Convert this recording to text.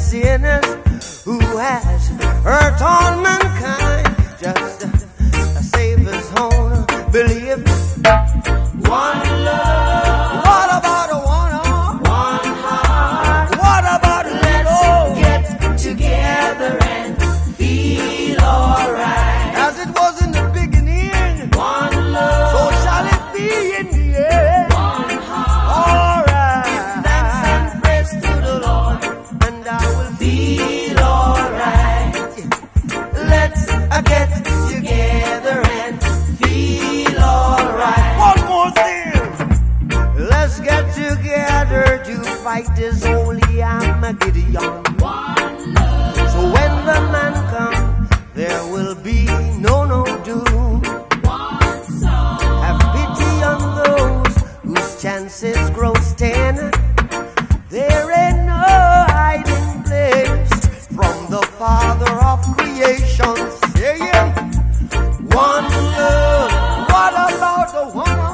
sinners who has hurt all mankind. Just a Savior's own believe. One love. What about a one heart? What about let's get together and feel alright? As it was in the beginning, one love. So shall it be in the end. One heart. Alright. Give thanks and praise to the Lord, and I will feel alright. Let's get together and feel alright. One more thing. Let's get together to fight this holy Armageddon. So when the man comes, there will be no doom. Have pity on those whose chances grow thin. There ain't no hiding place from the Father of creation, saying, one love. What about the one?